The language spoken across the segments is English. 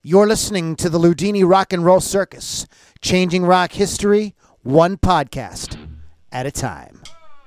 You're listening to the Ludini Rock and Roll Circus, changing rock history one podcast at a time.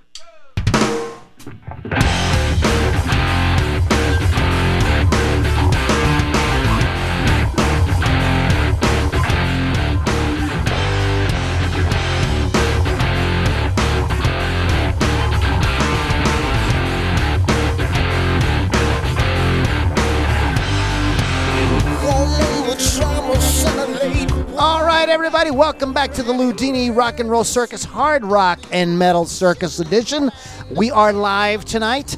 All right, everybody, welcome back to the Ludini Rock and Roll Circus Hard Rock and Metal Circus Edition. We are live tonight,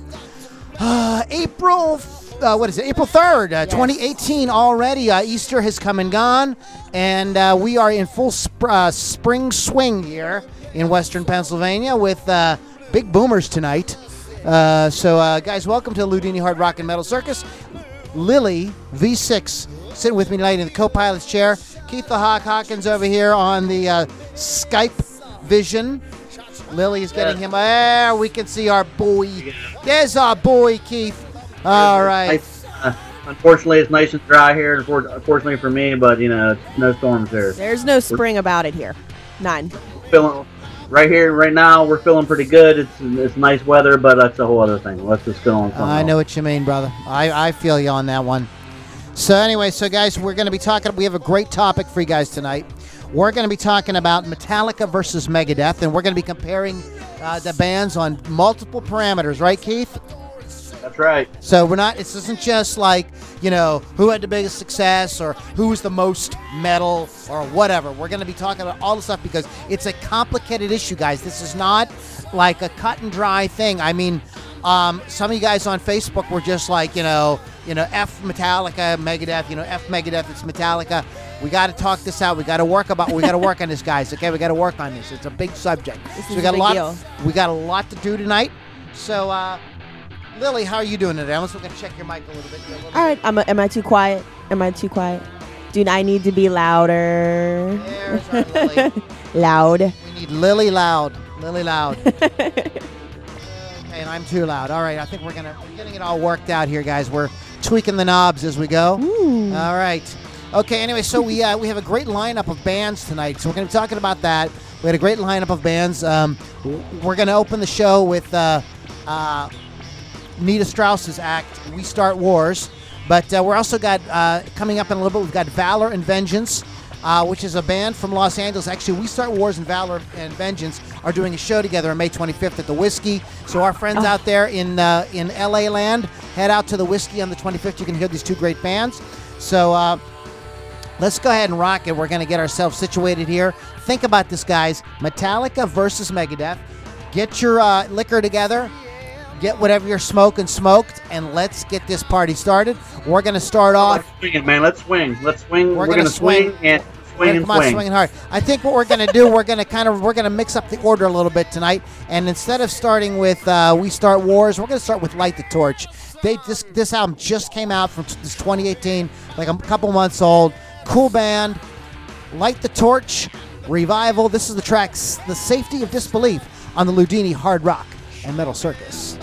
April 3rd, 2018 already. Easter has come and gone, and we are in full spring swing here in Western Pennsylvania with big boomers tonight. So, guys, welcome to the Ludini Hard Rock and Metal Circus. Lily, V6, sitting with me tonight in the co-pilot's chair. Keith the Hawk Hawkins over here on the Skype vision. Lily is getting him. There, we can see our boy. There's our boy, Keith. All right. Unfortunately, it's nice and dry here. Unfortunately for me, but no storms there. There's no spring about it here. None. Right here, right now, we're feeling pretty good. It's nice weather, but that's a whole other thing. Let's just go on. I know what you mean, brother. I feel you on that one. So anyway, guys, we're going to be talking. We have a great topic for you guys tonight. We're going to be talking about Metallica versus Megadeth, and we're going to be comparing the bands on multiple parameters, right, Keith? That's right. So this isn't just like, who had the biggest success or who was the most metal or whatever. We're going to be talking about all the stuff because it's a complicated issue, guys. This is not like a cut and dry thing. I mean, some of you guys on Facebook were just like, F Metallica, Megadeth, F Megadeth, it's Metallica. We got to talk this out. We got to work on this, guys. Okay, we got to work on this. It's a big subject. We got a lot to do tonight. So, Lily, how are you doing today? Unless we're going to check your mic a little bit. All right. Am I too quiet? Dude, I need to be louder. There's our Lily. Loud. We need Lily loud. Lily loud. Okay, and I'm too loud. All right, I think we're getting it all worked out here, guys. We're tweaking the knobs as we go. Ooh. All right. Okay, anyway, so we have a great lineup of bands tonight, so we're going to be talking about that. We had a great lineup of bands. We're going to open the show with Nita Strauss's act, We Start Wars. But we're also got, coming up in a little bit, we've got Valor and Vengeance, which is a band from Los Angeles. Actually, We Start Wars and Valor and Vengeance are doing a show together on May 25th at the Whiskey. So our friends out there in LA land, head out to the Whiskey on the 25th. You can hear these two great bands. So let's go ahead and rock it. We're going to get ourselves situated here. Think about this, guys. Metallica versus Megadeth. Get your liquor together. Get whatever you're smoking smoked, and let's get this party started. We're going to start off. Let's swing, man. Let's swing. We're going to swing and swing and come on, swinging hard. I think what we're going to do, we're going to mix up the order a little bit tonight, and instead of starting with We Start Wars, we're going to start with Light the Torch. This album just came out from this 2018, like a couple months old. Cool band. Light the Torch, Revival. This is the track The Safety of Disbelief on the Ludini Hard Rock and Metal Circus.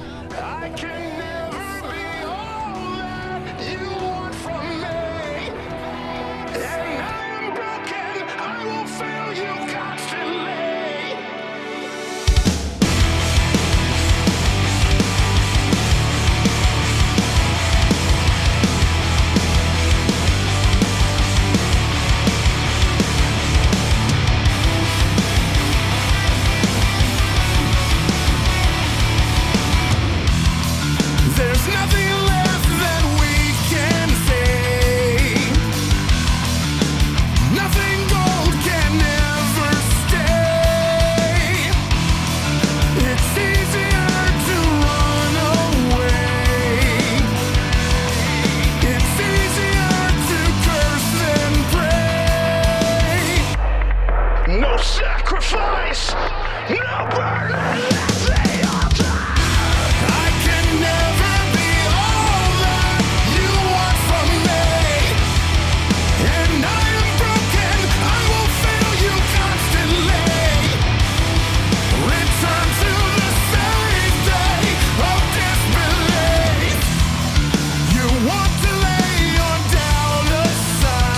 Want to lay on down aside.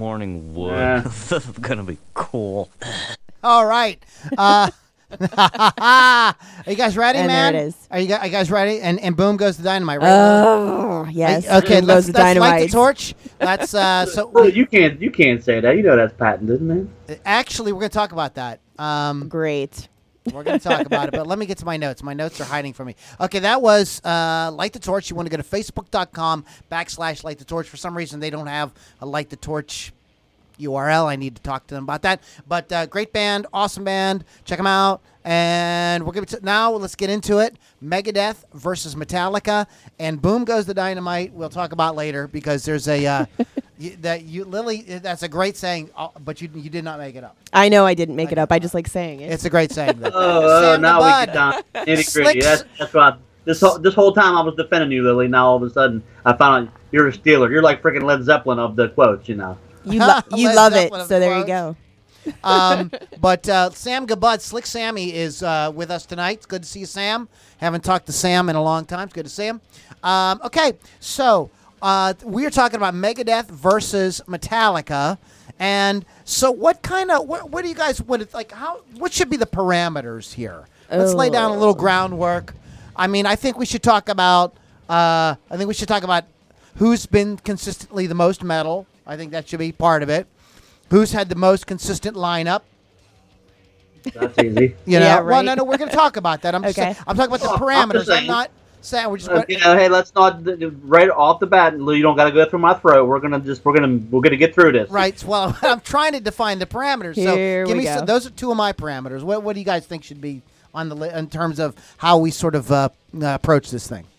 morning wood. Yeah. This is gonna be cool. All right. Are you guys ready, And man? there it is. Are you guys ready? And boom goes the dynamite. Right? Oh, yes. Okay, Boom let's goes the light the dynamite. torch. Let's so Well, you can't say that. You know that's patented, man. actually we're going to talk about that. Great. We're going to talk about it, but let me get to my notes. My notes are hiding from me. Okay, that was Light the Torch. You want to go to facebook.com/Light the Torch. For some reason, they don't have a Light the Torch URL. I need to talk to them about that. But great band, awesome band. Check them out. And we're going to now let's get into it. Megadeth versus Metallica, and boom goes the dynamite. We'll talk about later because there's a Lily. That's a great saying, but you did not make it up. I know I didn't make it up. I just like saying it. It's a great saying. Oh, Sam the now we Bud. get down nitty gritty. Slicks. That's right. This whole time I was defending you, Lily. Now all of a sudden I found out you're a Steeler. You're like freaking Led Zeppelin of the quotes, you know. You Led love it, Zeppelin of so there you quotes. go. But Sam Gabud, Slick Sammy, is with us tonight. It's good to see you, Sam. Haven't talked to Sam in a long time. It's good to see him. Okay, so we are talking about Megadeth versus Metallica, and so what do you guys what should be the parameters here? Let's lay down a little groundwork. I mean, I think we should talk about who's been consistently the most metal. I think that should be part of it. Who's had the most consistent lineup? That's easy. You know, Yeah, well, right. no, we're going to talk about that. I'm just Okay. saying, I'm talking about the I'm parameters. just I'm saying. not saying we're just. You know, hey, let's not right off the bat. You don't got to go through my throat. We're gonna get through this. Right. Well, I'm trying to define the parameters. Here so give we me go. those are two of my parameters. What do you guys think should be on the in terms of how we sort of approach this thing?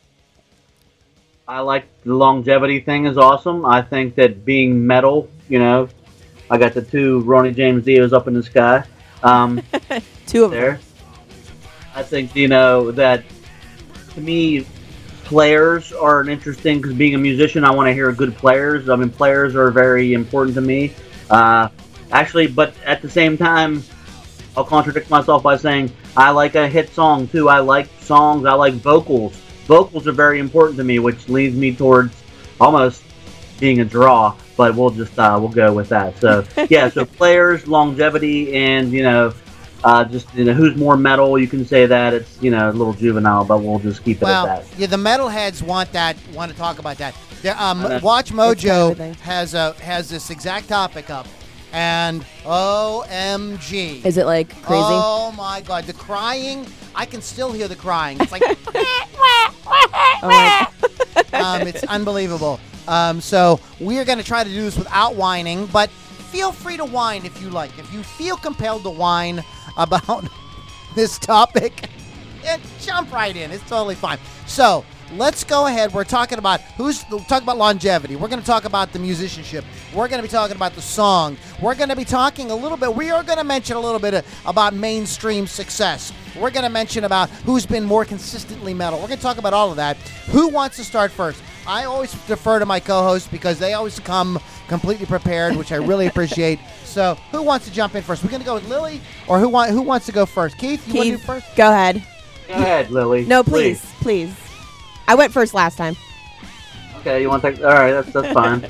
I like the longevity thing is awesome. I think that being metal, you know, I got the two Ronnie James Dios up in the sky. Two of them. There. I think, you know, that to me, players are an interesting, because being a musician, I want to hear good players. I mean, players are very important to me. Actually, but at the same time, I'll contradict myself by saying I like a hit song too. I like songs. I like vocals. Vocals are very important to me, which leads me towards almost being a draw. But we'll just we'll go with that. So yeah, so players, longevity, and just who's more metal. You can say that it's a little juvenile, but we'll just keep it Well, at that. yeah, the metalheads want to talk about that. know. Watch It's kind of Mojo a thing. has this exact topic up, and OMG. Is it like crazy? Oh my God, the crying! I can still hear the crying. It's like Oh my God. it's unbelievable. So we are going to try to do this without whining, but feel free to whine if you like. If you feel compelled to whine about this topic, jump right in. It's totally fine. So let's go ahead. We're talking about longevity. We're going to talk about the musicianship. We're going to be talking about the song. We're going to be talking a little bit. We are going to mention a little bit about mainstream success. We're going to mention about who's been more consistently metal. We're going to talk about all of that. Who wants to start first? I always defer to my co-hosts because they always come completely prepared, which I really appreciate. So who wants to jump in first? We're going to go with Lily, or who wants to go first? Keith, you want to do Keith, first? go ahead. Go ahead, Lily. No, please. I went first last time. Okay, you want to take? All right, that's fine.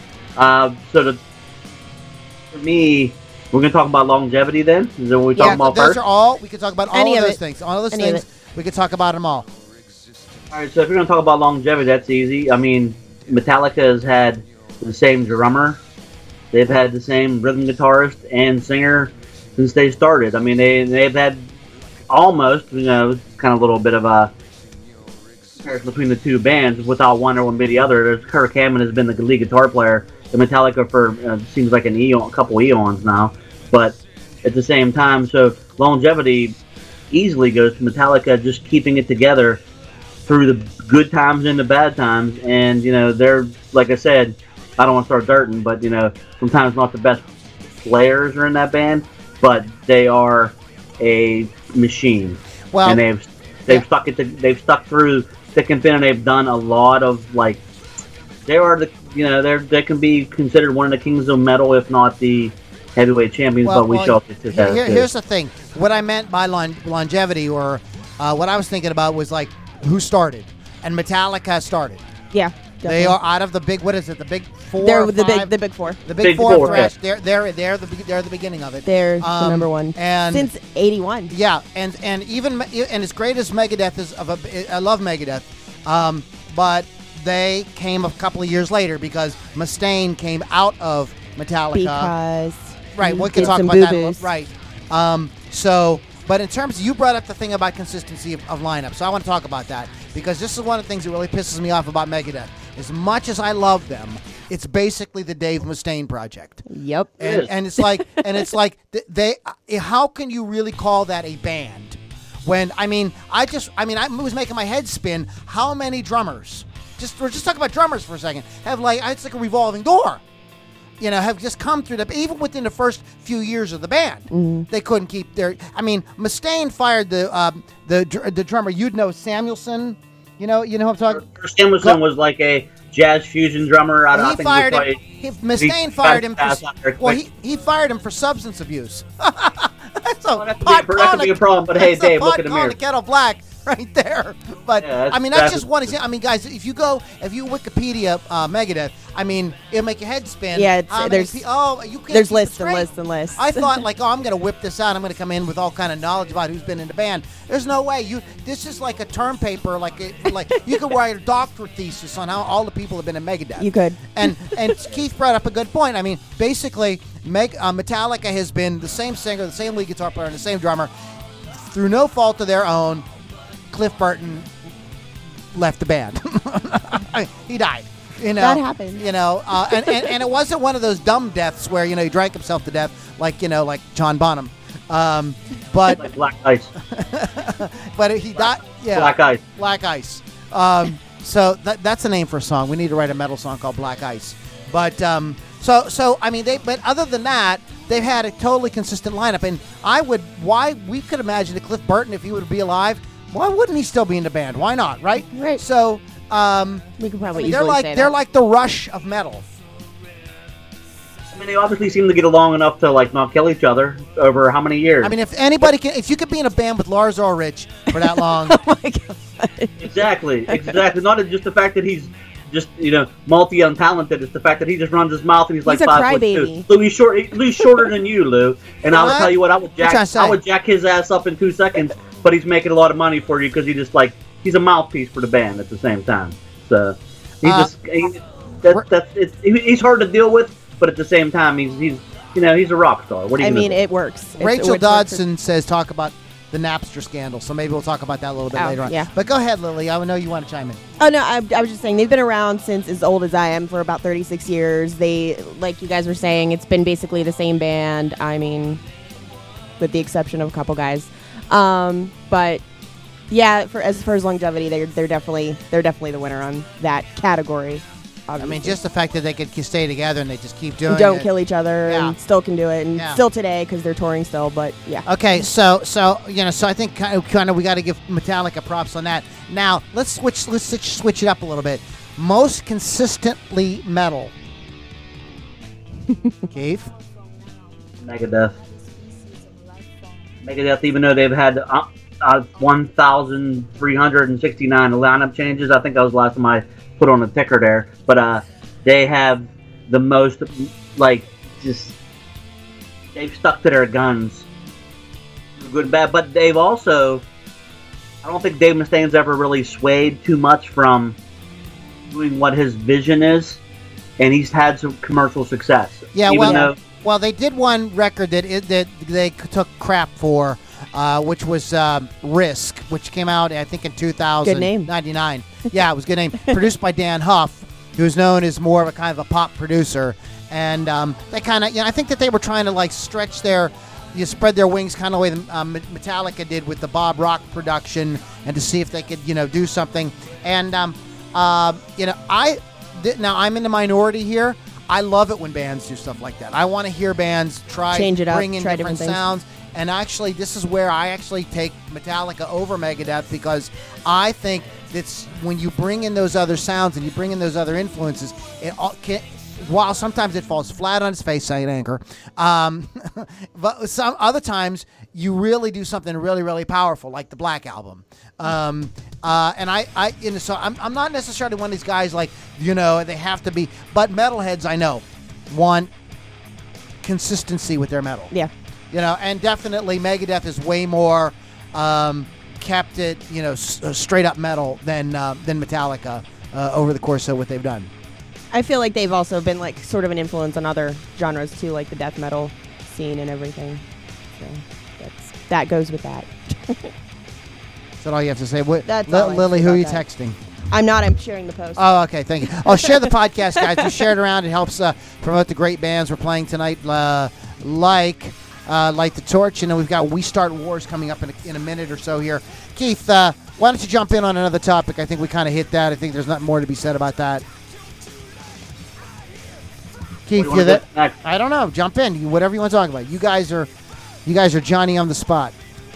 For me, we're gonna talk about longevity. Then is that what we're talking about those first? are all. We can talk about all Any of of those it. things. All of those Any of things. We can talk about them all. All right, so if you're gonna talk about longevity, that's easy. I mean, Metallica has had the same drummer. They've had the same rhythm guitarist and singer since they started. I mean, they've had almost, kind of a little bit of a comparison between the two bands. Without one or one be the other. Kirk Hammett has been the lead guitar player in Metallica for seems like a couple eons now. But at the same time, so longevity easily goes to Metallica just keeping it together through the good times and the bad times. And, they're, like I said, I don't want to start dirting, but, sometimes not the best players are in that band, but they are a machine. Well, And they've stuck through thick and thin, and they've done a lot of, they are they can be considered one of the kings of metal, if not the heavyweight champions, but we shall get to that. Here's the thing. What I meant by longevity, or what I was thinking about, was who started, and Metallica started. Yeah. They definitely. are out of the big. What is it? The big four. They're or the five. big four. The big Big four four, thrash. They're the beginning of it. They're the number one and since '81. yeah, and as great as Megadeth is, I love Megadeth, but they came a couple of years later because Mustaine came out of Metallica. Because Right, he we can did talk some about boo-boos. that. Right. But in terms, you brought up the thing about consistency of lineup, so I want to talk about that because this is one of the things that really pisses me off about Megadeth. As much as I love them, it's basically the Dave Mustaine project. Yep. And it's like they how can you really call that a band when I was making my head spin how many drummers we're just talking about drummers for a second have it's like a revolving door, have just come through even within the first few years of the band. They couldn't keep their Mustaine fired the drummer, Samuelson, you know who I'm talking. Samuelson was like a jazz fusion drummer. He fired him. Mustaine fired him. He fired him for substance abuse. That's that could be a problem. But hey, Dave, look in the mirror. The kettle black right there. But yeah, that's just one example. Guys, if you Wikipedia Megadeth, it'll make your head spin. Yeah, there's you can't. There's lists and lists and lists. I thought I'm gonna whip this out. I'm gonna come in with all kind of knowledge about who's been in the band. There's no way. This is like a term paper. Like you could write a doctorate thesis on how all the people have been in Megadeth. You could. And Keith brought up a good point. Basically, Metallica has been the same singer, the same lead guitar player, and the same drummer through no fault of their own. Cliff Burton left the band. He died. That happened. And it wasn't one of those dumb deaths where he drank himself to death like John Bonham. But like Black Ice. But he died. Yeah. Black Ice. Black Ice. So that's a name for a song. We need to write a metal song called Black Ice. But but other than that, they've had a totally consistent lineup. And we could imagine that Cliff Burton, if he would be alive, why wouldn't he still be in the band? Why not? Right. Right. So we could probably easily say that. They're like the Rush of metal. They obviously seem to get along enough to not kill each other over how many years? If you could be in a band with Lars Ulrich for that long. Oh my God. Exactly. Not just the fact that he's just multi-untalented. It's the fact that he just runs his mouth and he's like 5'2". Lou, he's shorter than you, Lou. And I'll tell you what, I would jack his ass up in 2 seconds. But he's making a lot of money for you because he's a mouthpiece for the band at the same time. So he's hard to deal with, but at the same time he's a rock star. What do you it works. Rachel Dodson says talk about the Napster scandal, so maybe we'll talk about that a little bit later on. Yeah. But go ahead, Lily. I know you want to chime in. Oh no, I was just saying they've been around since as old as I am, for about 36 years. They, like you guys were saying, it's been basically the same band. With the exception of a couple guys. But yeah, as far as longevity, they're definitely the winner on that category. Obviously. Just the fact that they could stay together and they just keep doing and don't it. kill each other and still can do it and still today because they're touring still. But yeah. Okay, so I think kind of we got to give Metallica props on that. Now let's switch it up a little bit. Most consistently metal. Keith. Megadeth, even though they've had 1,369 lineup changes, I think that was the last time I put on the ticker there. But they have the most, they've stuck to their guns, good and bad. But they've also, I don't think Dave Mustaine's ever really swayed too much from doing what his vision is, and he's had some commercial success. Yeah, well, they did one record that they took crap for, which was Risk, which came out, I think, in 1999. Yeah, it was a good name. Produced by Dan Huff, who's known as more of a kind of a pop producer. And they kind of, I think that they were trying to stretch spread their wings kind of the way Metallica did with the Bob Rock production, and to see if they could, do something. And, now I'm in the minority here. I love it when bands do stuff like that. I want to hear bands change it up, bring in try different sounds. And actually, this is where I actually take Metallica over Megadeth, because I think that's when you bring in those other sounds and you bring in those other influences, while sometimes it falls flat on its face, Saint Anchor, but some other times you really do something really, really powerful, like the Black Album. So I'm not necessarily one of these guys like, they have to be, but metalheads I know want consistency with their metal. Yeah. And definitely Megadeth is way more kept it, straight up metal than Metallica over the course of what they've done. I feel like they've also been like sort of an influence on other genres too, like the death metal scene and everything. So that goes with that. Is that all you have to say? That's all I Lily, say who are you about that. texting? I'm not. I'm sharing the post. Oh, okay. Thank you. Oh, share the podcast, guys. Just share it around. It helps promote the great bands we're playing tonight, like the Torch. And then we've got We Start Wars coming up in a minute or so here. Keith, why don't you jump in on another topic? I think we kind of hit that. I think there's not more to be said about that. Keith, you there? I don't know. Jump in. Whatever you want to talk about. You guys are Johnny on the spot.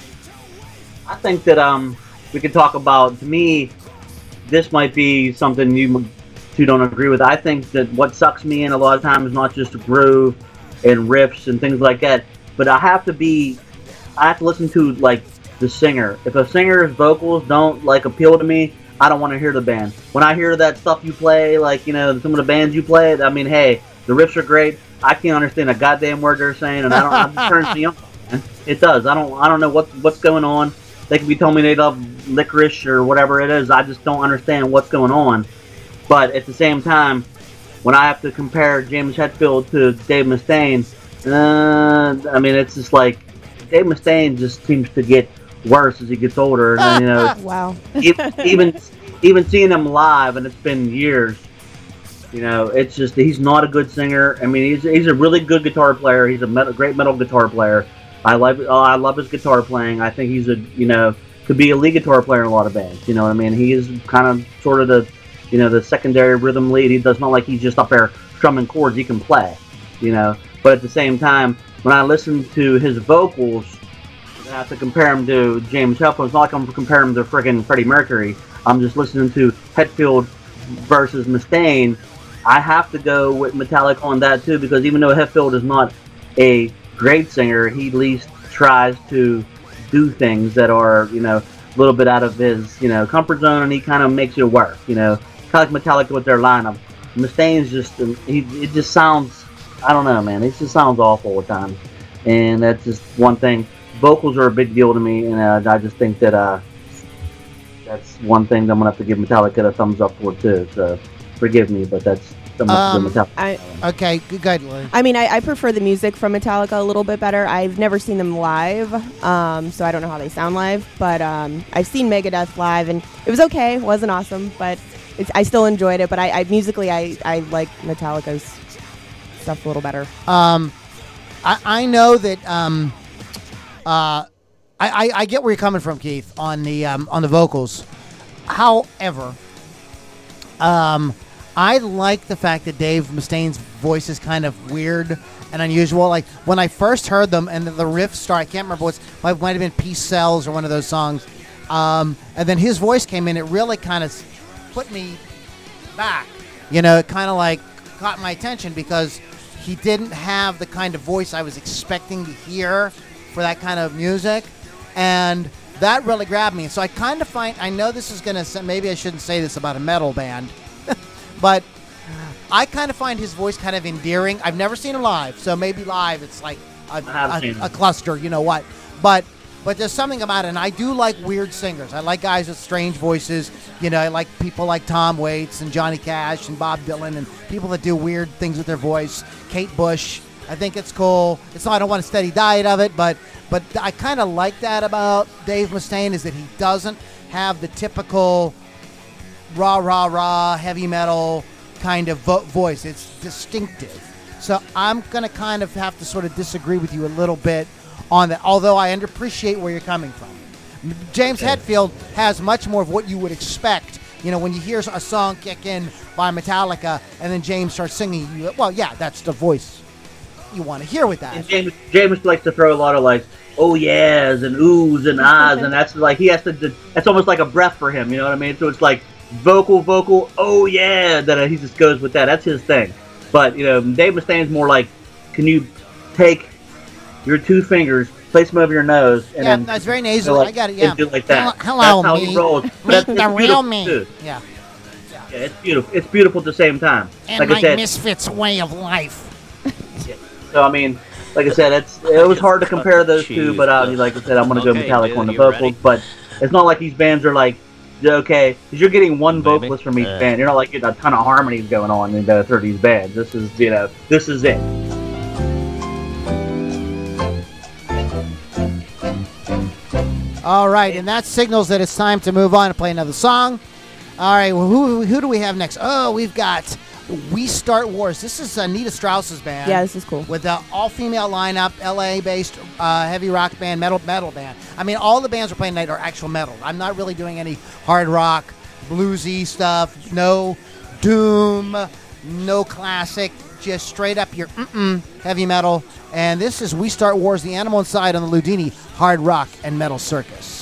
I think that we could talk about, to me, this might be something you two don't agree with. I think that what sucks me in a lot of times is not just the groove and riffs and things like that, but I have to listen to like the singer. If a singer's vocals don't like appeal to me, I don't want to hear the band. When I hear that stuff you play, like some of the bands you play, I mean, hey, the riffs are great. I can't understand a goddamn word they're saying, and it turns me on. It does. I don't know what's going on. They could be telling me they love licorice or whatever it is. I just don't understand what's going on. But at the same time, when I have to compare James Hetfield to Dave Mustaine, I mean, it's just like Dave Mustaine just seems to get worse as he gets older. And, Wow. even seeing him live, and it's been years. It's just he's not a good singer. I mean, he's a really good guitar player. He's a great metal guitar player. I love his guitar playing. I think he's could be a lead guitar player in a lot of bands. You know what I mean? He is kind of sort of the secondary rhythm lead. He does not like he's just up there strumming chords. He can play, But at the same time, when I listen to his vocals, I have to compare him to James Hetfield. It's not like I'm comparing him to friggin' Freddie Mercury. I'm just listening to Hetfield versus Mustaine. I have to go with Metallica on that too, because even though Hetfield is not a great singer, he at least tries to do things that are, a little bit out of his, comfort zone, and he kind of makes it work, kind of like Metallica with their lineup. Mustaine's just, it just sounds, I don't know, man, it just sounds awful at times, and that's just one thing. Vocals are a big deal to me, and I just think that that's one thing that I'm gonna have to give Metallica a thumbs up for too. So forgive me, but that's Metallica. Okay, good. Lily. I mean, I prefer the music from Metallica a little bit better. I've never seen them live, so I don't know how they sound live. But I've seen Megadeth live, and it was okay. It wasn't awesome, but I still enjoyed it. But musically, I like Metallica's stuff a little better. I know that I get where you're coming from, Keith, on the vocals. However, I like the fact that Dave Mustaine's voice is kind of weird and unusual. Like when I first heard them and the riff start, I can't remember might have been Peace Sells or one of those songs. And then his voice came in. It really kind of put me back. It kind of like caught my attention because he didn't have the kind of voice I was expecting to hear for that kind of music. And that really grabbed me. So I kind of I know this is going to, maybe I shouldn't say this about a metal band, but I kind of find his voice kind of endearing. I've never seen him live, so maybe live it's like a cluster, you know what. But there's something about it, and I do like weird singers. I like guys with strange voices. I like people like Tom Waits and Johnny Cash and Bob Dylan and people that do weird things with their voice. Kate Bush, I think it's cool. I don't want a steady diet of it, but I kind of like that about Dave Mustaine, is that he doesn't have the typical rah, heavy metal kind of voice. It's distinctive. So I'm going to kind of have to sort of disagree with you a little bit on that, although I appreciate where you're coming from. James Hetfield has much more of what you would expect, when you hear a song kick in by Metallica and then James starts singing, that's the voice you want to hear with that. And James likes to throw a lot of like, oh yeahs and oohs and ahs, and that's like he has to. That's almost like a breath for him. You know what I mean? So it's like vocal, oh yeah, that he just goes with that. That's his thing. But Dave Mustaine's more like, can you take your two fingers, place them over your nose, and Yeah, then that's very nasal. I got it. Yeah. and do it like that. Hello, that's how me. he rolls. Meet That's, the it's real beautiful, me. too. Yeah. Yeah, it's beautiful. It's beautiful at the same time. And like my I said, misfits way of life. so I mean, like I said, it was hard to compare those two, but like I said, I'm gonna go Okay, Metallica dude, on the you vocals. ready? But it's not like these bands are like, okay, because you're getting one vocalist from each band. You're not like getting a ton of harmonies going on in both of these bands. This is this is it. All right, and that signals that it's time to move on and play another song. All right, well, who do we have next? Oh, we've got We Start Wars. This is Nita Strauss's band. Yeah, this is cool. With the all-female lineup, LA-based heavy rock band, metal band. I mean, all the bands we're playing tonight are actual metal. I'm not really doing any hard rock, bluesy stuff. No doom, no classic. Just straight up your heavy metal. And this is We Start Wars, the Animal Inside on the Ludini Hard Rock and Metal Circus.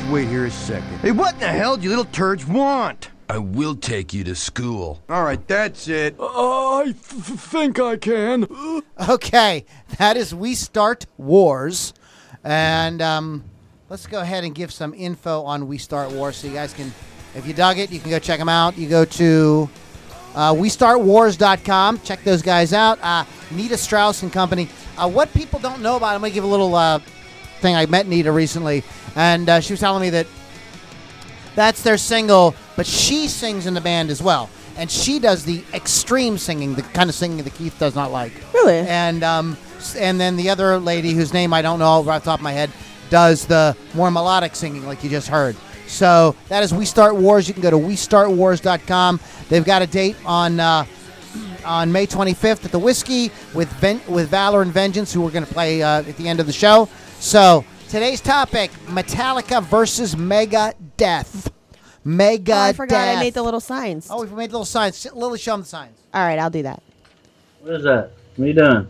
wait here a second. Hey, what in the hell do you little turds want? I will take you to school. All right, that's it. I think I can. Okay, that is We Start Wars. And let's go ahead and give some info on We Start Wars so you guys can, if you dug it, you can go check them out. You go to WeStartWars.com. Check those guys out. Nita Strauss and company. What people don't know about, I'm going to give a little thing. I met Nita recently, and she was telling me that that's their single, but she sings in the band as well. And she does the extreme singing, the kind of singing that Keith does not like. Really? And then the other lady, whose name I don't know right off the top of my head, does the more melodic singing like you just heard. So that is We Start Wars. You can go to WeStartWars.com. They've got a date on May 25th at the Whiskey with Valor and Vengeance, who we're going to play at the end of the show. So today's topic, Metallica versus Megadeth. Megadeth. Oh, I forgot I made the little signs. Oh, we made little signs. Lily, show them the signs. All right, I'll do that. What is that? What are you doing?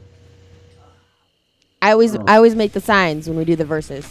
I always make the signs when we do the verses.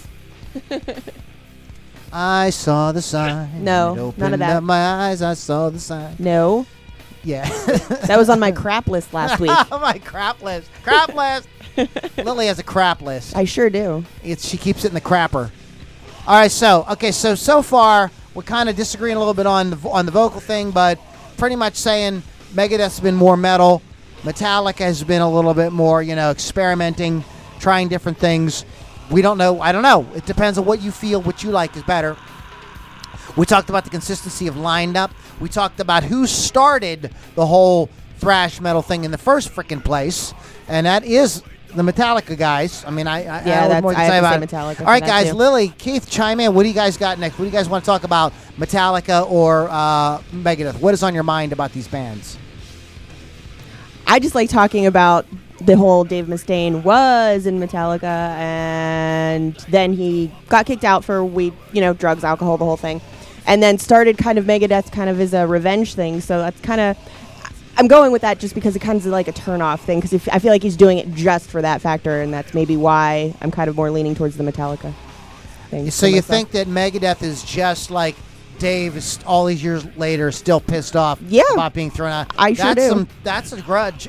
I saw the sign. No, none of that. Opened up my eyes, I saw the sign. No. Yeah. That was on my crap list last week. My crap list. Crap list. Lily has a crap list. I sure do. She keeps it in the crapper. All right, so far we're kind of disagreeing a little bit on the vocal thing, but pretty much saying Megadeth's been more metal, Metallica has been a little bit more, experimenting, trying different things. We don't know. I don't know. It depends on what you feel, what you like is better. We talked about the consistency of lined up. We talked about who started the whole thrash metal thing in the first freaking place, and that is the Metallica guys. I mean, I have more to say about it. Metallica. All right, guys. Too. Lily, Keith, chime in. What do you guys got next? What do you guys want to talk about, Metallica or Megadeth? What is on your mind about these bands? I just like talking about the whole Dave Mustaine was in Metallica, and then he got kicked out for weed, drugs, alcohol, the whole thing, and then started kind of Megadeth kind of as a revenge thing. So that's kind of, I'm going with that just because it kind of like a turn-off thing, because I feel like he's doing it just for that factor, and that's maybe why I'm kind of more leaning towards the Metallica thing. So you think that Megadeth is just like Dave is all these years later still pissed off about being thrown out? I sure do. That's a grudge.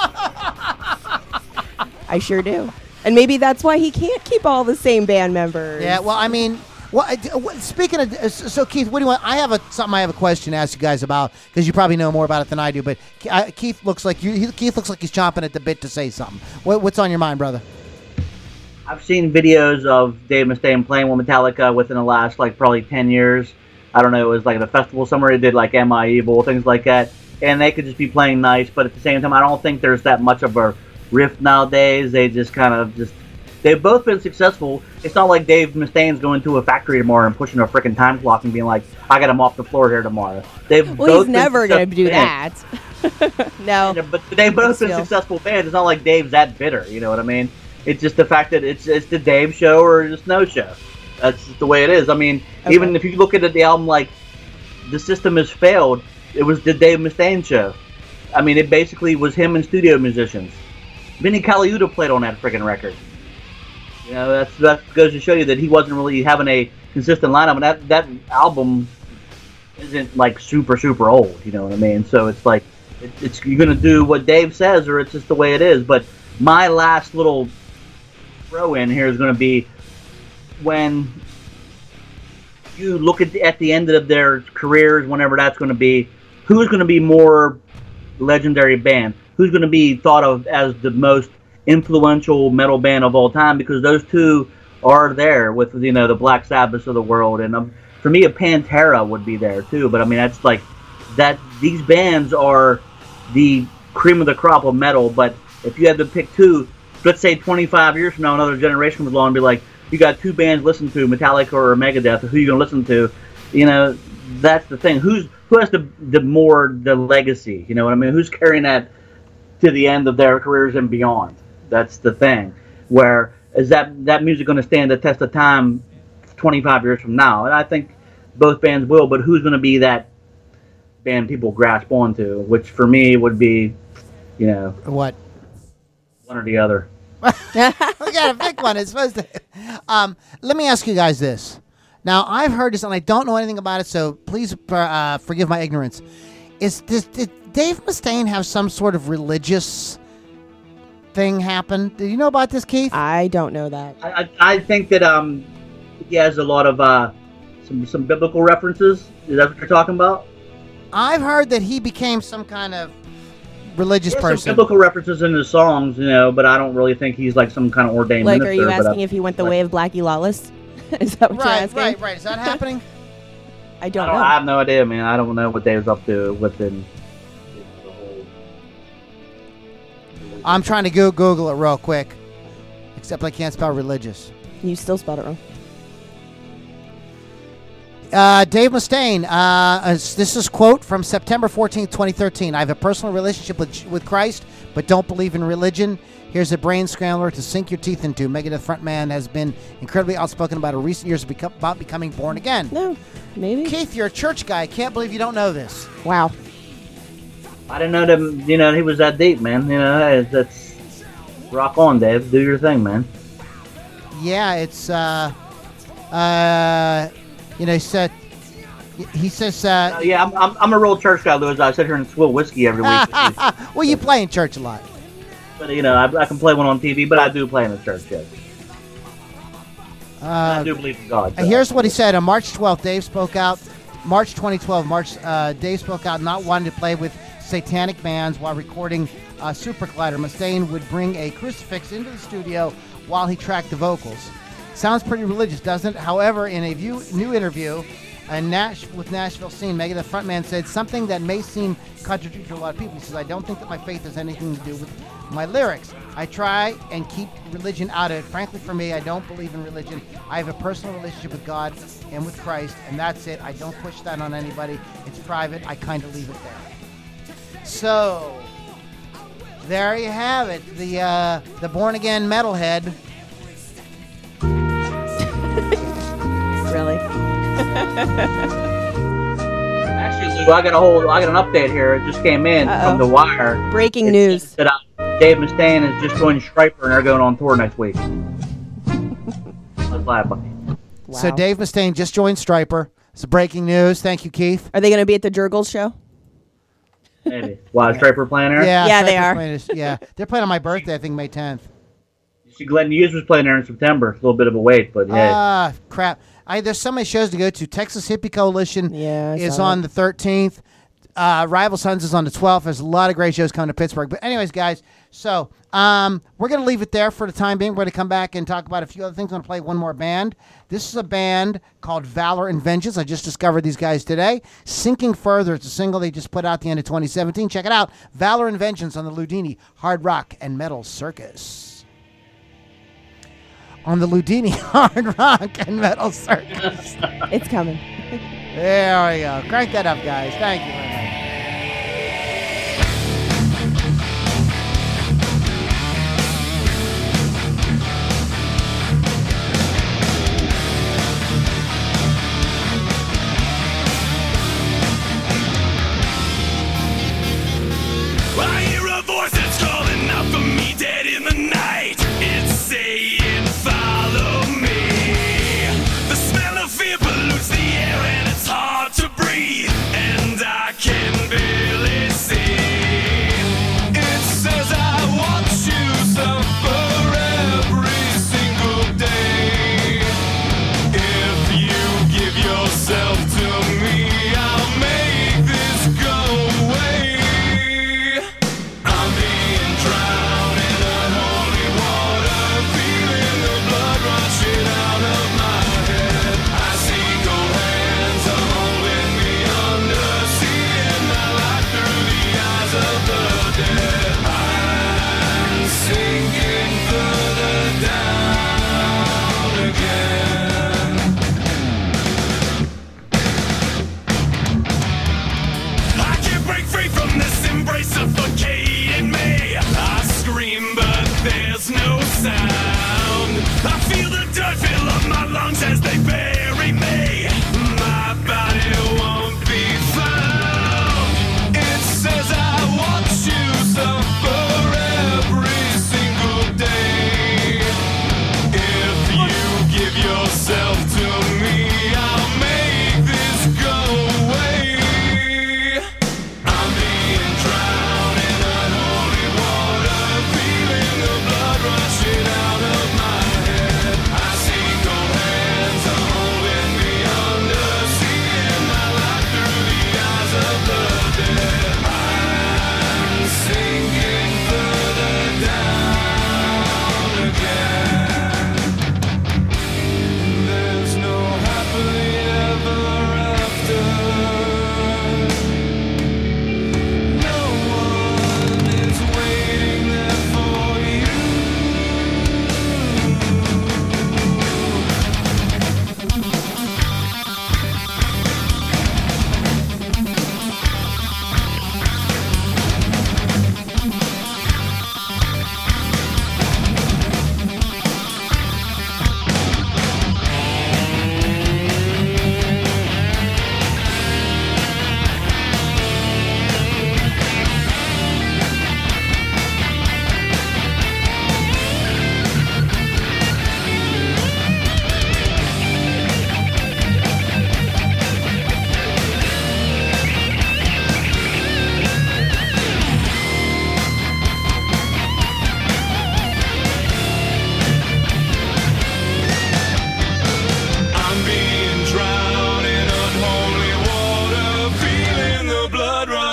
I sure do. And maybe that's why he can't keep all the same band members. Yeah, well, I mean, speaking of, so Keith, what do you want? I have a question to ask you guys about, because you probably know more about it than I do. But Keith looks like he's chomping at the bit to say something. What's on your mind, brother? I've seen videos of Dave Mustaine playing with Metallica within the last probably 10 years. I don't know, it was like at a festival somewhere. They did Am I Evil, things like that, and they could just be playing nice. But at the same time, I don't think there's that much of a rift nowadays. They just they've both been successful. It's not like Dave Mustaine's going to a factory tomorrow and pushing a freaking time clock and being like, I got him off the floor here tomorrow. He's never going to do that. No. Yeah, but they've both been successful bands. It's not like Dave's that bitter, you know what I mean? It's just the fact that it's the Dave show or just no show. That's just the way it is. I mean, even if you look at the album like The System Has Failed, it was the Dave Mustaine show. I mean, it basically was him and studio musicians. Vinnie Colaiuta played on that freaking record. That goes to show you that he wasn't really having a consistent lineup, and that album isn't super, super old, you know what I mean? So it's you're going to do what Dave says, or it's just the way it is. But my last little throw in here is going to be, when you look at the end of their careers, whenever that's going to be, who's going to be more legendary band? Who's going to be thought of as the most influential metal band of all time? Because those two are there with the Black Sabbath of the world, and for me, a Pantera would be there too. But I mean, that's that. These bands are the cream of the crop of metal. But if you had to pick two, let's say 25 years from now, another generation was along and be like, you got two bands to listen to, Metallica or Megadeth, who you gonna listen to? That's the thing. Who has the legacy? You know what I mean? Who's carrying that to the end of their careers and beyond? That's the thing. Where is that music going to stand the test of time 25 years from now? And I think both bands will, but who's going to be that band people grasp onto? Which for me would be, what? One or the other. We got to pick one. It's supposed to. Let me ask you guys this. Now, I've heard this, and I don't know anything about it, so please forgive my ignorance. Did Dave Mustaine have some sort of religious thing happen? Do you know about this, Keith? I don't know that. I think that he has a lot of some biblical references. Is that what you're talking about? I've heard that he became some kind of religious There's person. some biblical references in his songs, but I don't really think he's like some kind of ordained Like, minister. are you asking if he went the way of Blackie Lawless? Is that what you're asking? Right. Is that happening? I don't I know. have no idea, man. I don't know what Dave's up to within the whole. I'm trying to Google it real quick, except I can't spell religious. You still spelled it wrong. Dave Mustaine, this is a quote from September 14th, 2013. I have a personal relationship with Christ, but don't believe in religion. Here's a brain scrambler to sink your teeth into. Megadeth frontman has been incredibly outspoken about in recent years about becoming born again. No, maybe. Keith, you're a church guy. I can't believe you don't know this. Wow. I didn't know that. He was that deep, man. That's rock on, Dave. Do your thing, man. Yeah, it's he says. Yeah, I'm a real church guy, Louis. I sit here and swill whiskey every week. Well, you play in church a lot. But I can play one on TV, but I do play in the church, yes. I do believe in God. So. Here's what he said on March 12th. Dave spoke out. March 2012. Dave spoke out not wanting to play with satanic bands while recording Super Collider. Mustaine would bring a crucifix into the studio while he tracked the vocals. Sounds pretty religious, doesn't it? However, in a new interview with Nashville Scene, Megadeth frontman said something that may seem contradictory to a lot of people. He says, I don't think that my faith has anything to do with my lyrics. I try and keep religion out of it. Frankly, for me, I don't believe in religion. I have a personal relationship with God and with Christ, and that's it. I don't push that on anybody. It's private. I kind of leave it there. So, there you have it. The born-again metalhead. Really? Actually, Lou, I got an update here. It just came in from The Wire. Breaking news. That Dave Mustaine has just joined Stryper and they're going on tour next week. Wow. So Dave Mustaine just joined Stryper. It's breaking news. Thank you, Keith. Are they going to be at the Jurgles show? Maybe. Wow, Stryper playing there? Yeah, they Stryper's are. They're playing on my birthday, I think May 10th. See, Glenn Hughes was playing there in September. It's a little bit of a wait, but yeah. Crap. There's so many shows to go to. Texas Hippie Coalition is saw on the 13th. Rival Sons is on the 12th. There's a lot of great shows coming to Pittsburgh. But anyways, guys, so we're going to leave it there for the time being. We're going to come back and talk about a few other things. I'm going to play one more band. This is a band called Valor and Vengeance. I just discovered these guys today. Sinking Further. It's a single they just put out at the end of 2017. Check it out. Valor and Vengeance on the Ludini Hard Rock and Metal Circus. On the Ludini Hard Rock and Metal Circus. It's coming. There we go. Crank that up, guys. Thank you very much. I hear a voice that's calling out for me dead in the night. It's saying, follow me. The smell of fear pollutes the air and it's hard to breathe. And I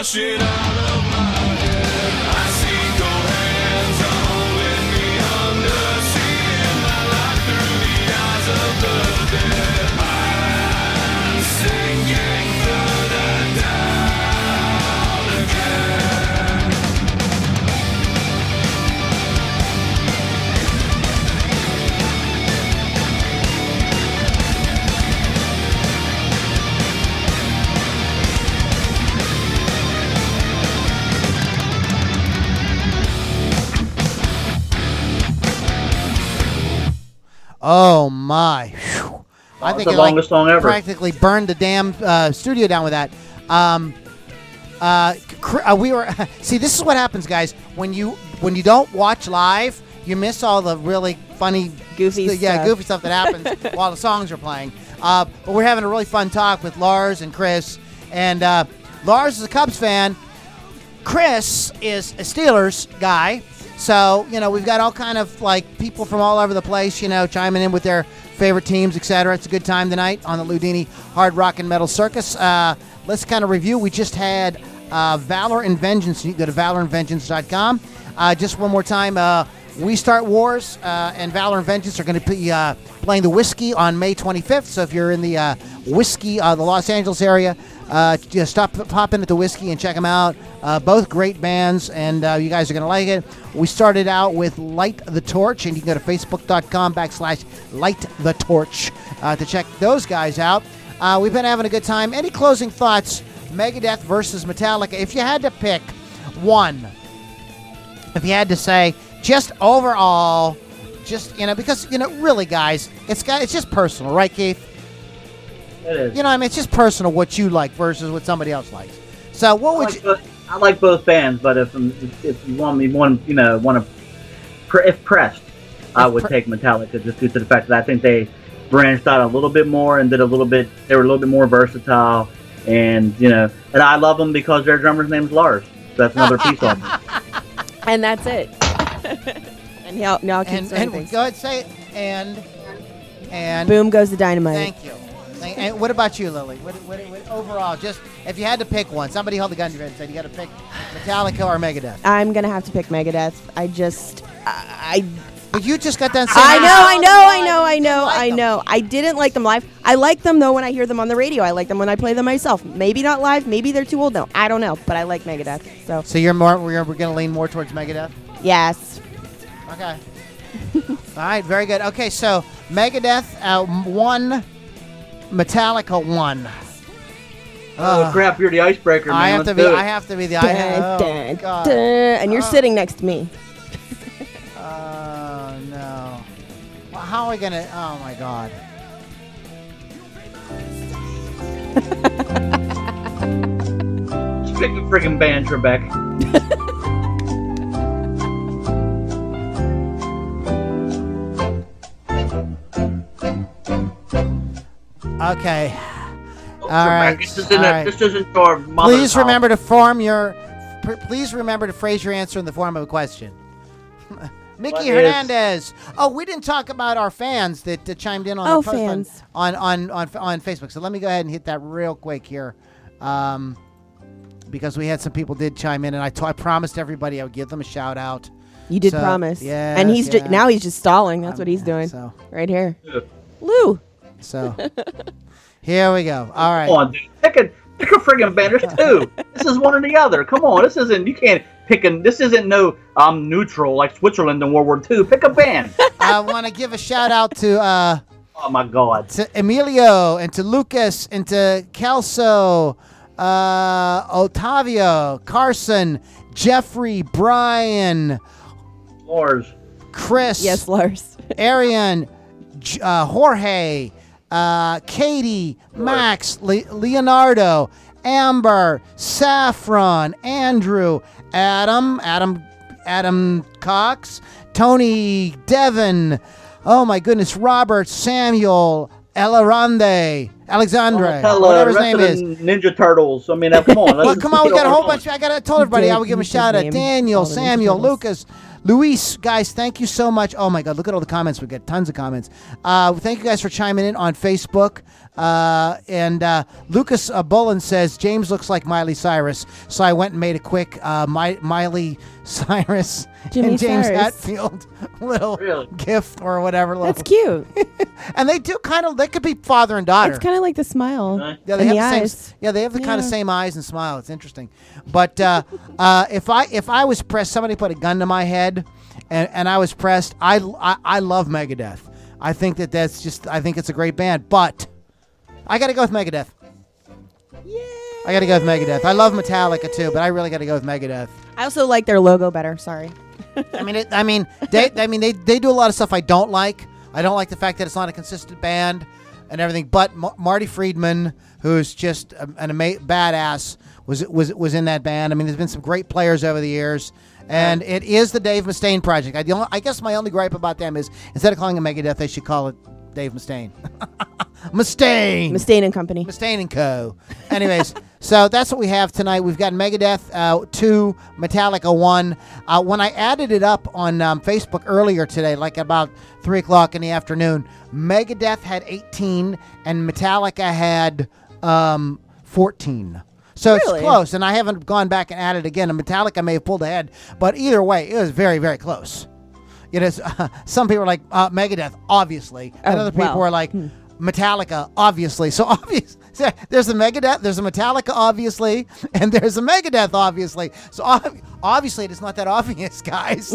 wash it out of my head. I see cold hands holding me under, seeing my life through the eyes of the dead. I'm sinking further down again. Oh my! Whew. I think the it longest song ever. Practically burned the damn studio down with that. We were see. This is what happens, guys. When you don't watch live, you miss all the really funny, Goofy stuff. goofy stuff that happens while the songs are playing. But we're having a really fun talk with Lars and Chris. And Lars is a Cubs fan. Chris is a Steelers guy. So, we've got all kind of, people from all over the place, chiming in with their favorite teams, etc. It's a good time tonight on the Ludini Hard Rock and Metal Circus. Let's kind of review. We just had Valor and Vengeance. You can go to valorandvengeance.com. Just one more time, We Start Wars and Valor and Vengeance are going to be playing the Whiskey on May 25th. So if you're in the Whiskey, the Los Angeles area, just pop in at the Whiskey and check them out. Both great bands, and you guys are going to like it. We started out with Light the Torch, and you can go to facebook.com/LightTheTorch to check those guys out. We've been having a good time. Any closing thoughts? Megadeth versus Metallica. If you had to pick one, if you had to say, just overall, because, really, guys, it's just personal, right, Keith? It is. It's just personal what you like versus what somebody else likes. So what would you... I like both bands, but if you want me if pressed, I would take Metallica just due to the fact that I think they branched out a little bit more and they were a little bit more versatile, and and I love them because their drummer's name's Lars. So that's another piece of them. And that's it. And now keep saying and go ahead, say it, and boom goes the dynamite. Thank you. And what about you, Lily? What overall, just if you had to pick one, somebody held the gun to your head and said you got to pick Metallica or Megadeth. I'm gonna have to pick Megadeth. But you just got done saying. I know. I didn't like them live. I like them though when I hear them on the radio. I like them when I play them myself. Maybe not live. Maybe they're too old now. I don't know. But I like Megadeth. So we're gonna lean more towards Megadeth. Yes. Okay. All right. Very good. Okay. So Megadeth 1, Metallica 1. Oh crap! You're the icebreaker, man. I have to be the dun, dun, and you're sitting next to me. Oh no! Well, how are we gonna? Oh my God! Pick a freaking band, Trebek. Okay. All right. This isn't our mother's Please remember to phrase your answer in the form of a question. Mickey Hernandez. Oh, we didn't talk about our fans that chimed in on our post fans. on Facebook. So let me go ahead and hit that real quick here, because we had some people did chime in, and I promised everybody I would give them a shout out. You did promise. Yeah. And now he's just stalling. That's what he's doing. So. Right here. Lou. So here we go. All right. Come on, dude. Pick a friggin' band. There's two. This is one or the other. Come on. This isn't no neutral like Switzerland in World War II. Pick a band. I want to give a shout out to oh my God. To Emilio and to Lucas and to Kelso, Otavio, Carson, Jeffrey, Brian, Lars, Chris, Yes, Lars. Arian, Jorge, Katie, Max, Leonardo, Amber, Saffron, Andrew, Adam Cox, Tony, Devon, oh my goodness, Robert, Samuel, Alexandre, whatever his name is. Ninja Turtles. I mean, come on. Well, come on, we got a whole bunch. I told everybody I would give him a shout out. Daniel, Samuel, Lucas, Luis, guys, thank you so much. Oh my God, look at all the comments. We got tons of comments. Thank you guys for chiming in on Facebook. And Lucas Bullen says, James looks like Miley Cyrus. So I went and made a quick Miley Cyrus Jimmy and James Cyrus. Hetfield little Really? gift or whatever. That's cute. And they do kind of, they could be father and daughter. It's kind of like the smile. Yeah, and they the have the eyes. same. Yeah, they have the kind of Yeah. same eyes and smile. It's interesting. But if I was pressed, somebody put a gun to my head, and I was pressed. I love Megadeth. I think that's just. I think it's a great band. But I got to go with Megadeth. I got to go with Megadeth. I love Metallica too, but I really got to go with Megadeth. I also like their logo better. Sorry. They do a lot of stuff I don't like. I don't like the fact that it's not a consistent band and everything. But Marty Friedman, who's just an badass, was in that band. I mean, there's been some great players over the years, and it is the Dave Mustaine project. I guess my only gripe about them is instead of calling it Megadeth, they should call it Dave Mustaine. Mustaine. Mustaine and Company. Mustaine and Co. Anyways, so that's what we have tonight. We've got Megadeth 2, Metallica 1. When I added it up on Facebook earlier today, like about 3 o'clock in the afternoon, Megadeth had 18 and Metallica had 14. So Really? it's close, and I haven't gone back and added again. And Metallica may have pulled ahead, but either way, it was very, very close. It is. Some people are like Megadeth, obviously, and Oh, other people well. are like Metallica, obviously. So obvious. There's a Megadeth, there's a Metallica, obviously, and there's a Megadeth, obviously. So obviously, it's not that obvious, guys.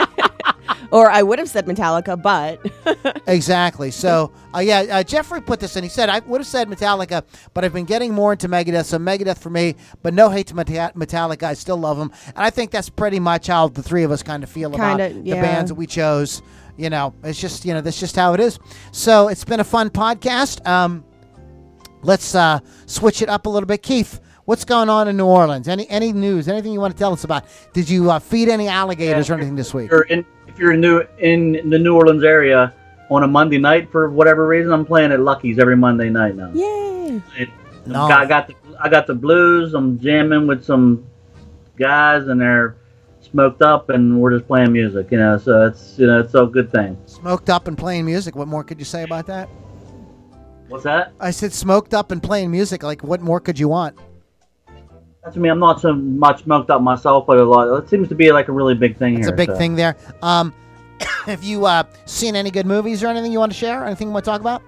Or I would have said Metallica, but Exactly. So, Jeffrey put this in. He said, I would have said Metallica, but I've been getting more into Megadeth, so Megadeth for me, but no hate to Metallica. I still love them. And I think that's pretty much how the three of us kind of feel about the yeah. bands that we chose. You know, it's just, that's just how it is. So it's been a fun podcast. Let's switch it up a little bit. Keith, what's going on in New Orleans? Any news? Anything you want to tell us about? Did you feed any alligators or anything this week? If you're in the New Orleans area on a Monday night for whatever reason, I'm playing at Lucky's every Monday night now. yay. No. I got the blues. I'm jamming with some guys, and they're smoked up, and we're just playing music. So it's a good thing. Smoked up and playing music. What more could you say about that? What's that? I said smoked up and playing music. Like, what more could you want? That's me. I'm not so much smoked up myself, but it seems to be like a really big thing It's here. a big thing there. Have you seen any good movies or anything you want to share? Anything you want to talk about?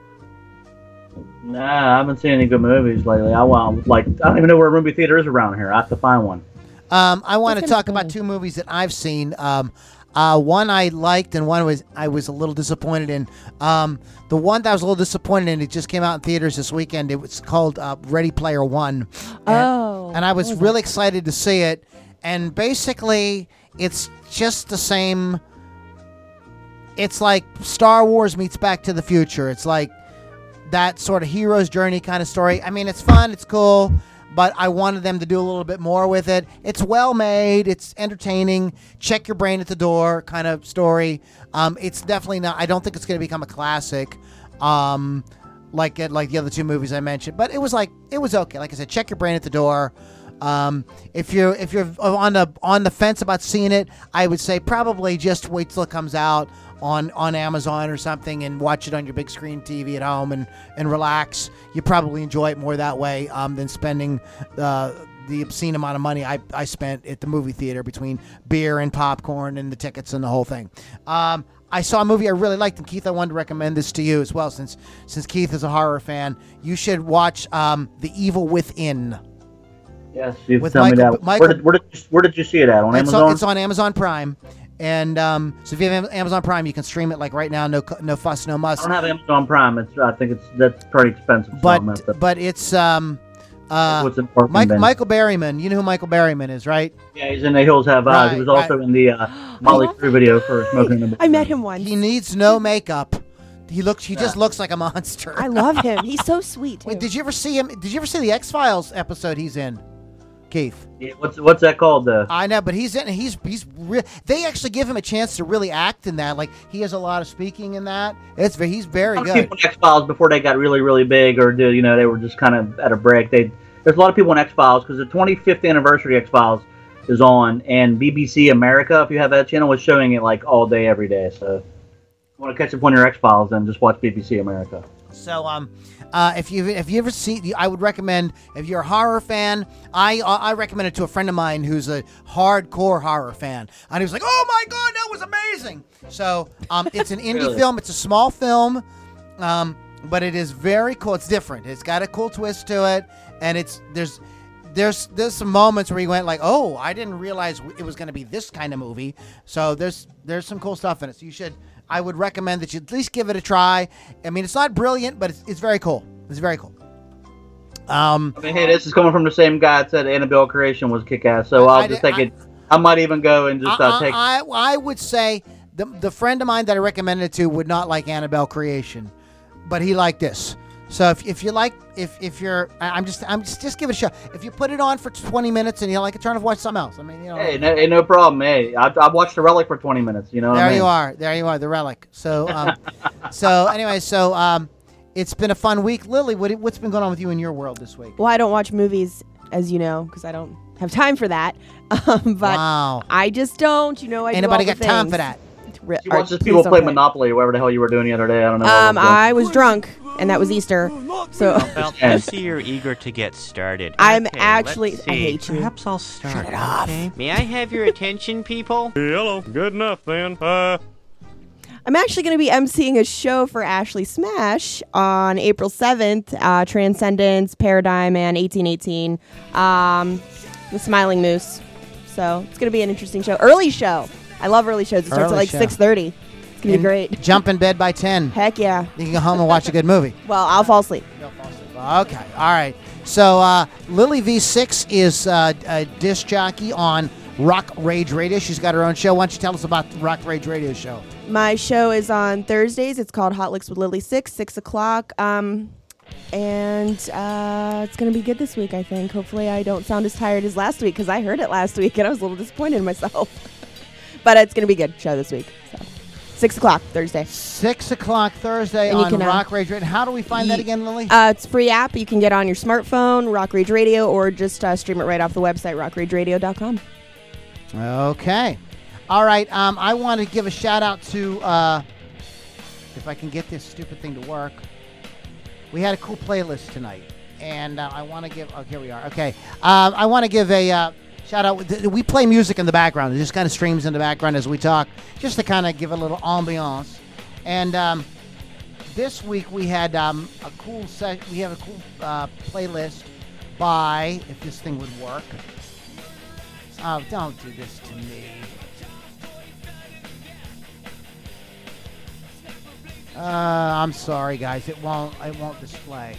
Nah, I haven't seen any good movies lately. I don't even know where a movie theater is around here. I have to find one. I want to That's talk kinda about cool. 2 movies that I've seen. One I liked, and one I was a little disappointed in. The one that I was a little disappointed in, it just came out in theaters this weekend. It was called Ready Player One. And I was really excited to see it. And basically, it's just the same. It's like Star Wars meets Back to the Future. It's like that sort of hero's journey kind of story. I mean, it's fun, it's cool, but I wanted them to do a little bit more with it. It's well made, it's entertaining, check your brain at the door kind of story. It's definitely not, I don't think it's going to become a classic like the other 2 movies I mentioned, but it was okay. Like I said, check your brain at the door. If you're on the fence about seeing it, I would say probably just wait till it comes out on Amazon or something and watch it on your big screen TV at home and relax. You probably enjoy it more that way than spending the obscene amount of money I spent at the movie theater between beer and popcorn and the tickets and the whole thing. I saw a movie I really liked, and Keith, I wanted to recommend this to you as well, since Keith is a horror fan. You should watch The Evil Within. Yes, you've With told me that. Michael- Where did you see it at? On Amazon? It's on Amazon Prime. And so if you have Amazon Prime, you can stream it like right now. No fuss, no muss. I don't have Amazon Prime. I think that's pretty expensive. So I'm gonna have to- But it's what's important then. Michael Berryman. You know who Michael Berryman is, right? Yeah, he's in The Hills Have Eyes. He was Right, also in the Molly Crew video for Smoking in the I met him once. He needs no makeup. He just looks like a monster. I love him. He's so sweet. Too. Wait, did you ever see him? Did you ever see the X-Files episode he's in? Keith. Yeah, what's that called? I know, but he's in. They actually give him a chance to really act in that. Like he has a lot of speaking in that. He's very A lot of good. people in X-Files before they got really, really big, or they were just kind of at a break. There's a lot of people in X-Files because the 25th anniversary of X-Files is on, and BBC America, if you have that channel, was showing it like all day, every day. So if you want to catch up on your X-Files, then just watch BBC America. So if you ever see, I would recommend, if you're a horror fan, I recommend it to a friend of mine who's a hardcore horror fan, and he was like, "Oh my god, that was amazing!" So it's an indie Really? film. It's a small film, but it is very cool. It's different. It's got a cool twist to it, and there's some moments where you went like, "Oh, I didn't realize it was going to be this kind of movie." So there's some cool stuff in it. So I would recommend that you at least give it a try. I mean, it's not brilliant, but it's very cool. It's very cool. I mean, hey, this is coming from the same guy that said Annabelle Creation was kick-ass, so I'll just take it. I might even go and just take. I would say the friend of mine that I recommended it to would not like Annabelle Creation, but he liked this. So if you like, if you're, I'm just give it a shot. If you put it on for 20 minutes and you like it, turn off, watch something else. I mean, you know. Hey, no problem. Hey, I watched The Relic for 20 minutes. You know. What I mean? There you are, The Relic. So, anyway, it's been a fun week, Lily. What's been going on with you in your world this week? Well, I don't watch movies, as you know, because I don't have time for that. But Wow. I just don't. You know, I Anybody do all got the time things. for that? She watches people play Monopoly or whatever the hell you were doing the other day. I don't know. what was doing. I was drunk, and that was Easter. So Well, I see you're eager to get started. I'm Okay, actually. let's I see. hate you. Perhaps I'll start. Shut it off. Okay? May I have your attention, people? Hello. Good enough then. I'm actually going to be emceeing a show for Ashley Smash on April 7th. Transcendence, Paradigm, and 1818. The Smiling Moose. So it's going to be an interesting show. Early show. I love early shows. It starts Early at like show. 6:30. It's going to be great. Jump in bed by 10. Heck yeah. You can go home and watch a good movie. Well, I'll fall asleep. Okay, all right. So Lily V6 is a disc jockey on Rock Rage Radio. She's got her own show. Why don't you tell us about the Rock Rage Radio show? My show is on Thursdays. It's called Hot Licks with Lily 6 o'clock. And it's going to be good this week, I think. Hopefully I don't sound as tired as last week, because I heard it last week, and I was a little disappointed in myself. But it's going to be a good show this week. So 6 o'clock Thursday. 6 o'clock Thursday And you on can, Rock Rage Radio. How do we find that again, Lily? It's a free app. You can get on your smartphone, Rock Rage Radio, or just stream it right off the website, rockrageradio.com. Okay. All right. I want to give a shout out to, if I can get this stupid thing to work. We had a cool playlist tonight, and I want to give. Oh, here we are. Okay. I want to give a shout out. We play music in the background. It just kind of streams in the background as we talk, just to kind of give a little ambiance. And this week we had a cool set. We have a cool playlist by, if this thing would work. Oh, don't do this to me. I'm sorry, guys. It won't display.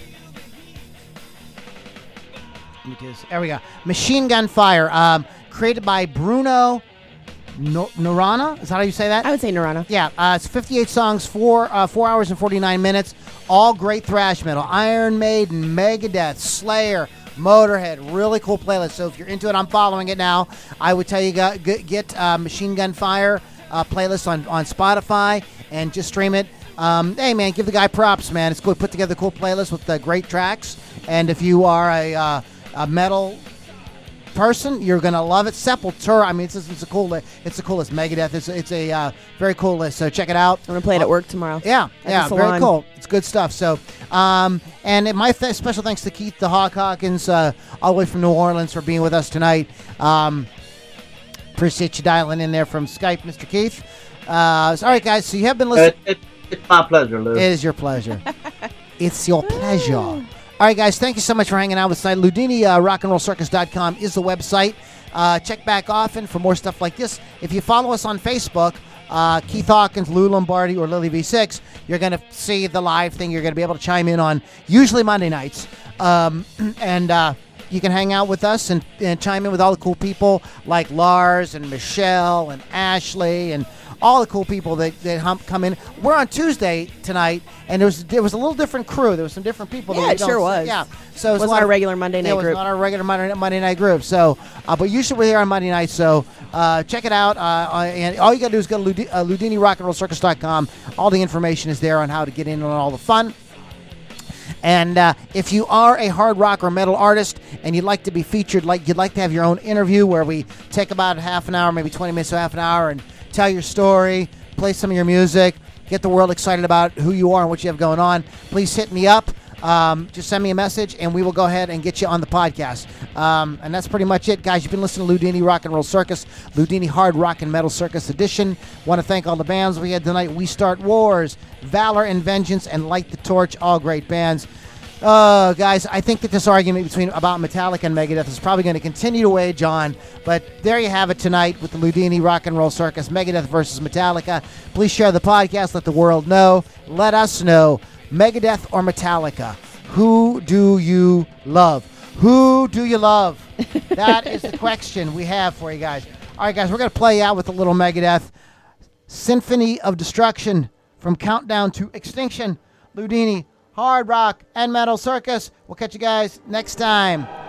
Because there we go. Machine Gun Fire, created by Bruno Norana. Is that how you say that? I would say Nirvana. Yeah, it's 58 songs, 4 hours and 49 minutes. All great thrash metal. Iron Maiden, Megadeth, Slayer, Motorhead. Really cool playlist. So if you're into it, I'm following it now. I would tell you get Machine Gun Fire playlist on Spotify and just stream it. Hey, man, give the guy props, man. It's cool. Put together a cool playlist with great tracks. And if you are a metal person, you're gonna love it. Sepultura. I mean, it's a cool list. It's the coolest. Megadeth. It's a very cool list. So check it out. I'm going to play it at work tomorrow. Yeah, At the very salon. cool. It's good stuff. So, and my special thanks to Keith the Hawk Hawkins, all the way from New Orleans, for being with us tonight. Appreciate you dialing in there from Skype, Mr. Keith. All right, guys. So you have been listening. It's my pleasure, Lou. It is your pleasure. It's your pleasure. All right, guys, thank you so much for hanging out with us tonight. Ludini, rockandrollcircus.com is the website. Check back often for more stuff like this. If you follow us on Facebook, Keith Hawkins, Lou Lombardi, or Lily V6, you're going to see the live thing. You're going to be able to chime in on usually Monday nights. And you can hang out with us and chime in with all the cool people like Lars and Michelle and Ashley and all the cool people that come in. We're on Tuesday tonight, and there was a little different crew. There was some different people. Yeah, that we it sure don't- was. Yeah, so It wasn't our regular Monday night It was group. not our regular Monday night group. So, but usually we're here on Monday night. So check it out. And all you got to do is go to LudiniRockandRollCircus.com. All the information is there on how to get in on all the fun. And if you are a hard rock or metal artist and you'd like to be featured, you'd like to have your own interview where we take about half an hour, maybe 20 minutes to half an hour, and tell your story, play some of your music, get the world excited about who you are and what you have going on, please hit me up. Just send me a message, and we will go ahead and get you on the podcast. And that's pretty much it, guys. You've been listening to Ludini Rock and Roll Circus, Ludini Hard Rock and Metal Circus Edition. Want to thank all the bands we had tonight. We Start Wars, Valor and Vengeance, and Light the Torch, all great bands. Guys, I think that this argument about Metallica and Megadeth is probably going to continue to wage on, but there you have it tonight with the Ludini Rock and Roll Circus, Megadeth versus Metallica. Please share the podcast, let the world know. Let us know, Megadeth or Metallica, who do you love? Who do you love? That is the question we have for you guys. All right, guys, we're going to play out with a little Megadeth. Symphony of Destruction from Countdown to Extinction. Ludini Hard Rock and Metal Circus. We'll catch you guys next time.